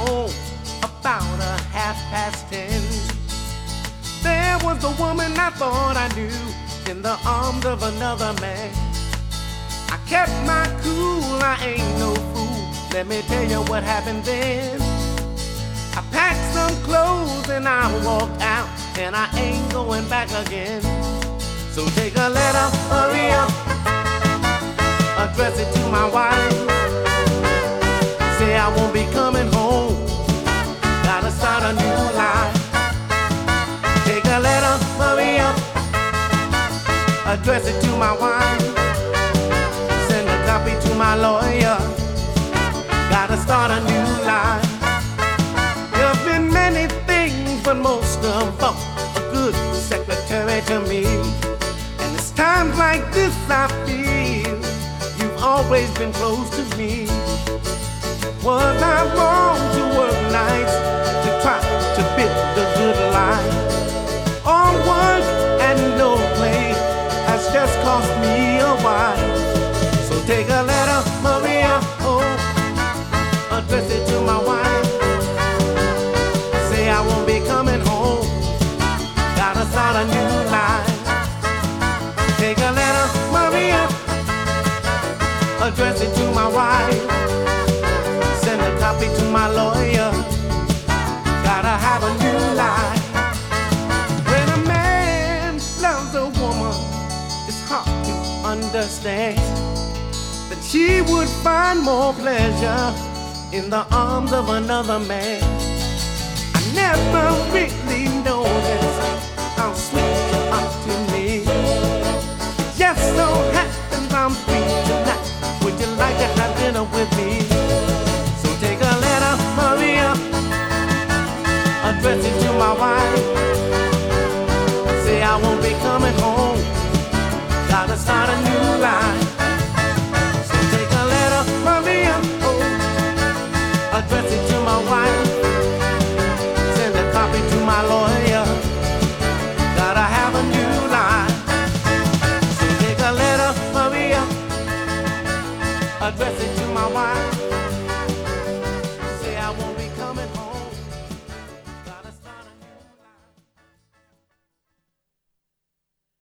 home about 10:30. There was the woman I thought I knew in the arms of another man. I kept my cool, I ain't no fool. Let me tell you what happened then. I packed some clothes and I walked out, and I ain't going back again. So take a letter, hurry up, address it to my wife. Say I won't be coming home, gotta start a new life. Take a letter, hurry up, address it to my wife. Send a copy to my lawyer, gotta start a new life. There've been many things, but most of all, a good secretary to me. And it's times like this I feel you've always been close to me. Was I wrong to work nights to try to build a good life? All work and no play has just cost me a while. So take a letter, Maria, oh, address it to my wife. Say I won't be coming home, gotta start a new life. Take a letter, Maria, address it to my wife. Send a copy to my lawyer, gotta have a new life. When a man loves a woman, it's hard to understand that she would find more pleasure in the arms of another man. I never really noticed how sweet you are to me. It just so happens I'm free tonight. Would you like to have dinner with me? So take a letter, Maria, address it to my wife. Say I won't be coming home, gotta start a new life. So take a letter, Maria, oh, address it to my wife. Send a copy to my lawyer, gotta have a new life. So take a letter, Maria, address it to my wife.